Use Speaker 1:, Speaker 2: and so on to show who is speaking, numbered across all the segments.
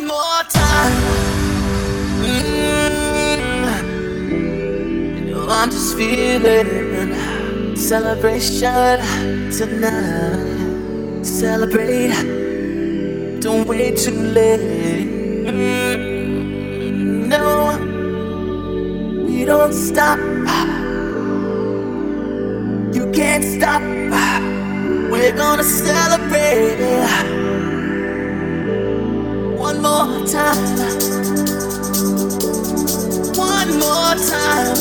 Speaker 1: One more time. I'm just feeling celebration tonight. Celebrate, don't wait too late. No, we don't stop. You can't stop. We're gonna celebrate one more time. One more time.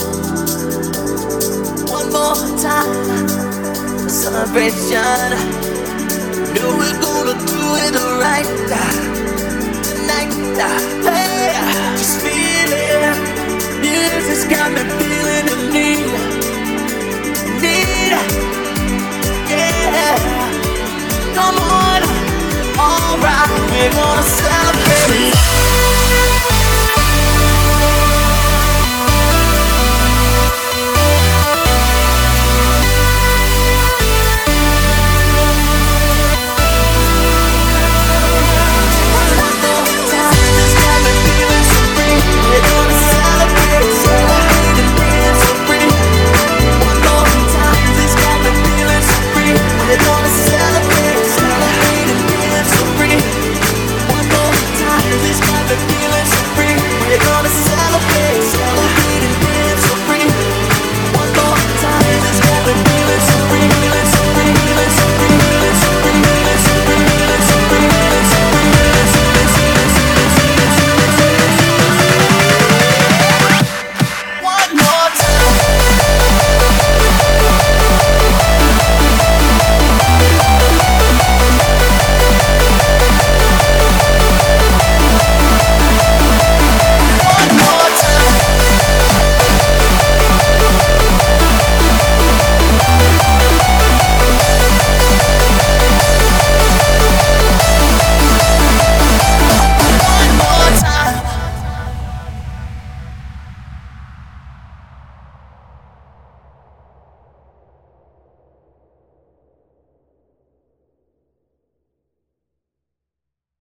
Speaker 1: One more time. Celebration. No, we're gonna do it right tonight. Hey, just feel it. Music's got me feeling the need. Yeah. Come on. Alright, we're gonna celebrate.